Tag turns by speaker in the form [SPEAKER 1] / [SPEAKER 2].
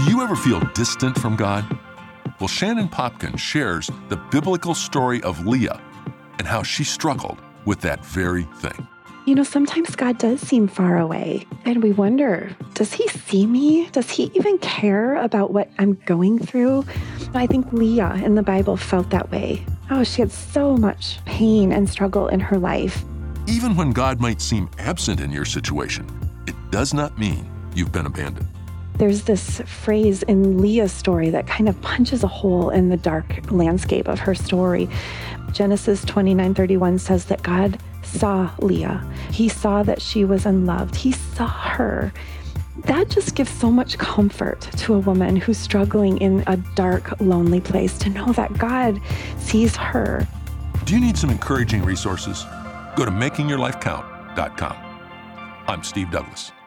[SPEAKER 1] Do you ever feel distant from God? Well, Shannon Popkin shares the biblical story of Leah and how she struggled with that very thing.
[SPEAKER 2] Sometimes God does seem far away, and we wonder, does he see me? Does he even care about what I'm going through? I think Leah in the Bible felt that way. Oh, she had so much pain and struggle in her life.
[SPEAKER 1] Even when God might seem absent in your situation, it does not mean you've been abandoned.
[SPEAKER 2] There's this phrase in Leah's story that kind of punches a hole in the dark landscape of her story. Genesis 29:31 says that God saw Leah. He saw that she was unloved. He saw her. That just gives so much comfort to a woman who's struggling in a dark, lonely place to know that God sees her.
[SPEAKER 1] Do you need some encouraging resources? Go to makingyourlifecount.com. I'm Steve Douglas.